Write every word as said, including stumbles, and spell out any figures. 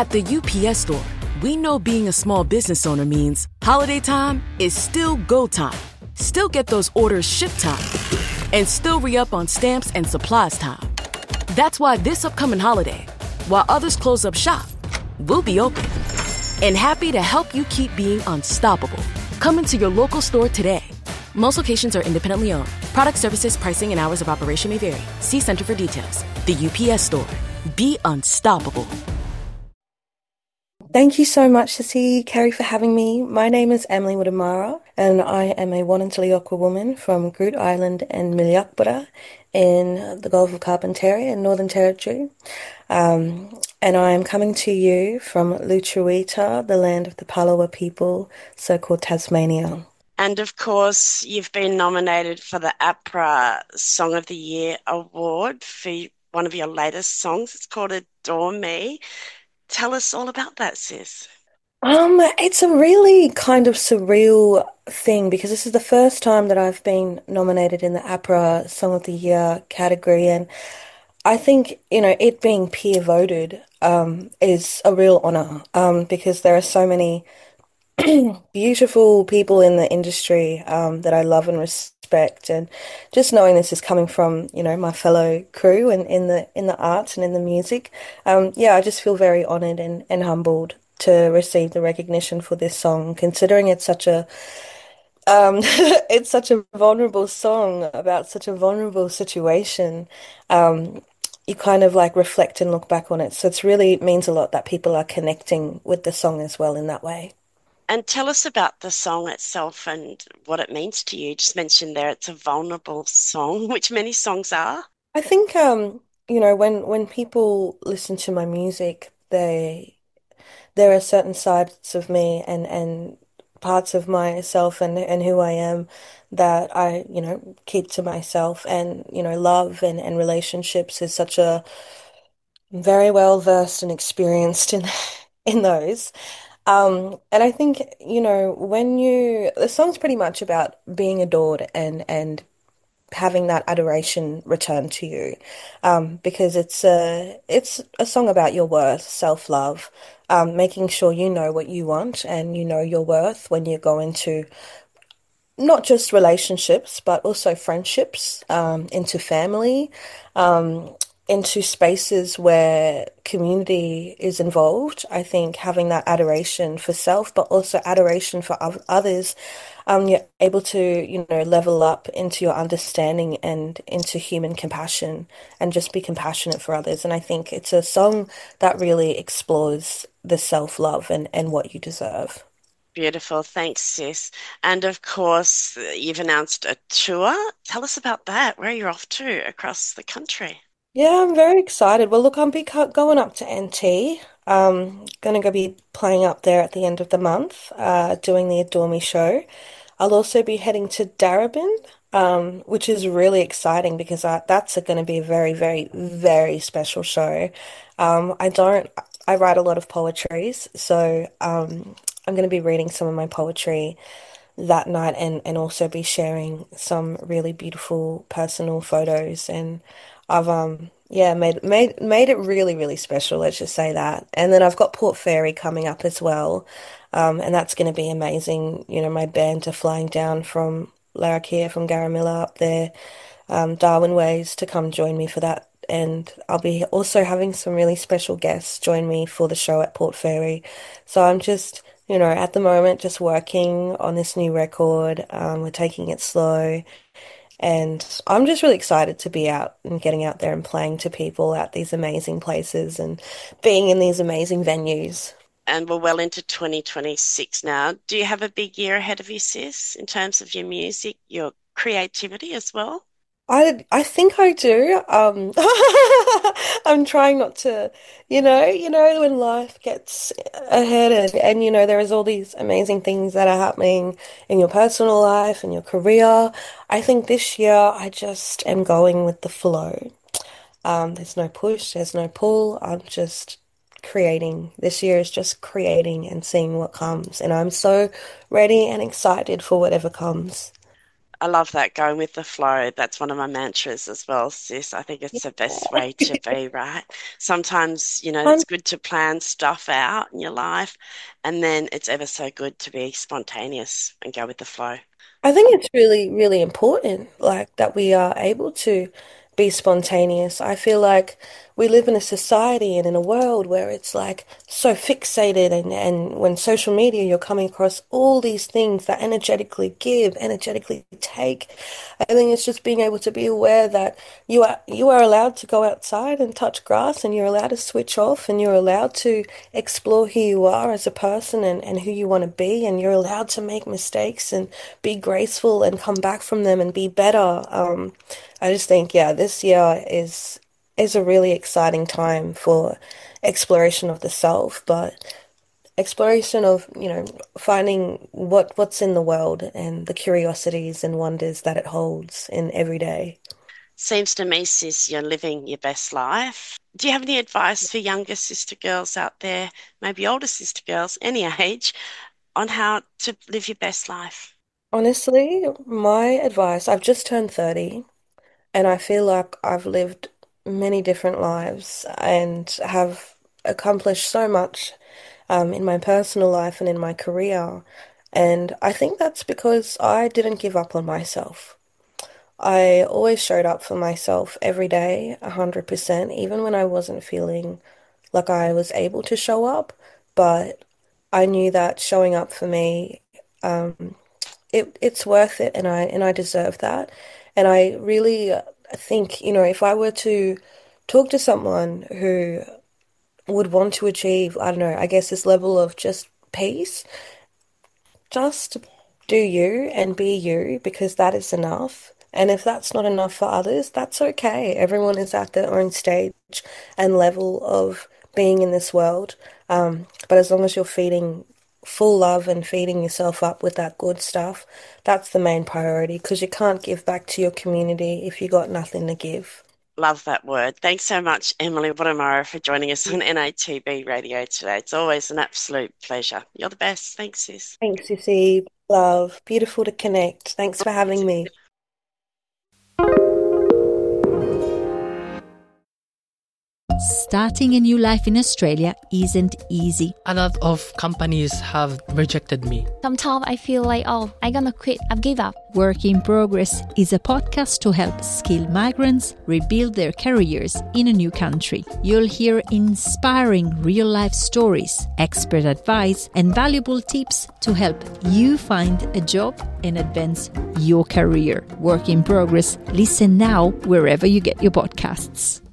At the U P S store, we know being a small business owner means holiday time is still go time. Still get those orders shipped time. And still re-up on stamps and supplies time. That's why this upcoming holiday, while others close up shop, we'll be open. And happy to help you keep being unstoppable. Come into your local store today. Most locations are independently owned. Product services, pricing, and hours of operation may vary. See Center for details. The U P S store. Be unstoppable. Thank you so much, Sissy Carey, for having me. My name is Emily Woodamara, and I am a Wonantilliokwa woman from Groote Island and Milyakburra in the Gulf of Carpentaria in Northern Territory. Um, and I am coming to you from Lutruwita, the land of the Palawa people, so-called Tasmania. And of course, you've been nominated for the APRA Song of the Year award for one of your latest songs. It's called Adore Me. Tell us all about that, sis. Um, it's a really kind of surreal thing because this is the first time that I've been nominated in the APRA Song of the Year category, and I think, you know, it being peer voted um is a real honor um because there are so many beautiful people in the industry um, that I love and respect, and just knowing this is coming from, you know, my fellow crew and in the in the arts and in the music, um, yeah, I just feel very honored and, and humbled to receive the recognition for this song, considering it's such a um, it's such a vulnerable song about such a vulnerable situation. Um, you kind of like reflect and look back on it, so it's really it means a lot that people are connecting with the song as well in that way. And tell us about the song itself and what it means to you. You just mentioned there it's a vulnerable song, which many songs are. I think um, you know, when when people listen to my music, they there are certain sides of me and and parts of myself and and who I am that I, you know, keep to myself, and, you know, love and and relationships is such a very well versed and experienced in in those. Um, and I think, you know, when you the song's pretty much about being adored and and having that adoration returned to you, um, because it's a it's a song about your worth, self-love, um, making sure you know what you want and you know your worth when you go into not just relationships, but also friendships, um, into family, um, into spaces where community is involved. I think having that adoration for self, but also adoration for others, um, you're able to, you know, level up into your understanding and into human compassion and just be compassionate for others. And I think it's a song that really explores the self-love and, and what you deserve. Beautiful. Thanks, sis. And of course, you've announced a tour. Tell us about that, where you're off to across the country. Yeah, I'm very excited. Well, look, I'm be co- going up to N T. Um, gonna go be playing up there at the end of the month, uh, doing the Adore Me show. I'll also be heading to Darebin, um, which is really exciting because I, that's going to be a very, very, very special show. Um, I don't, I write a lot of poetries, so um, I'm going to be reading some of my poetry that night, and and also be sharing some really beautiful personal photos, and I've um yeah made made made it really really special, let's just say that. And then I've got Port Fairy coming up as well, um and that's going to be amazing. You know, my band are flying down from Larrakia, from Garamilla up there, um Darwin Ways, to come join me for that. And I'll be also having some really special guests join me for the show at Port Fairy. So I'm just, you know, at the moment, just working on this new record. Um, we're taking it slow. And I'm just really excited to be out and getting out there and playing to people at these amazing places and being in these amazing venues. And we're well into twenty twenty-six now. Do you have a big year ahead of you, sis, in terms of your music, your creativity as well? I I think I do. Um, I'm trying not to, you know, you know, when life gets ahead, and, and you know, there is all these amazing things that are happening in your personal life and your career. I think this year I just am going with the flow. Um, there's no push, there's no pull. I'm just creating. This year is just creating and seeing what comes, and I'm so ready and excited for whatever comes. I love that, going with the flow. That's one of my mantras as well, sis. I think it's the best way to be, right? Sometimes, you know, I'm it's good to plan stuff out in your life, and then it's ever so good to be spontaneous and go with the flow. I think it's really, really important, like that we are able to be spontaneous. I feel like we live in a society and in a world where it's like so fixated, and, and when social media, you're coming across all these things that energetically give, energetically take. I think it's just being able to be aware that you are you are allowed to go outside and touch grass, and you're allowed to switch off, and you're allowed to explore who you are as a person, and, and who you want to be, and you're allowed to make mistakes and be graceful and come back from them and be better. Um, I just think, yeah, this year is is a really exciting time for exploration of the self, but exploration of, you know, finding what what's in the world and the curiosities and wonders that it holds in every day. Seems to me, sis, you're living your best life. Do you have any advice for younger sister girls out there, maybe older sister girls, any age, on how to live your best life? Honestly, my advice, I've just turned thirty, and I feel like I've lived many different lives and have accomplished so much um, in my personal life and in my career. And I think that's because I didn't give up on myself. I always showed up for myself every day, one hundred percent, even when I wasn't feeling like I was able to show up. But I knew that showing up for me, um, it it's worth it, and I and I deserve that. And I really uh, think, you know, if I were to talk to someone who would want to achieve, I don't know, I guess this level of just peace, just do you and be you, because that is enough. And if that's not enough for others, that's okay. Everyone is at their own stage and level of being in this world. Um, but as long as you're feeding full love and feeding yourself up with that good stuff, that's the main priority, because you can't give back to your community if you got nothing to give. Love that word. Thanks so much, Emily Wurramara, for joining us on N A T B Radio today. It's always an absolute pleasure. You're the best. Thanks, sis. Thanks, Susie. Love. Beautiful to connect. Thanks for having me. Starting a new life in Australia isn't easy. A lot of companies have rejected me. Sometimes I feel like, oh, I'm gonna quit, I've give up. Work in Progress is a podcast to help skilled migrants rebuild their careers in a new country. You'll hear inspiring real-life stories, expert advice, and valuable tips to help you find a job and advance your career. Work in Progress. Listen now wherever you get your podcasts.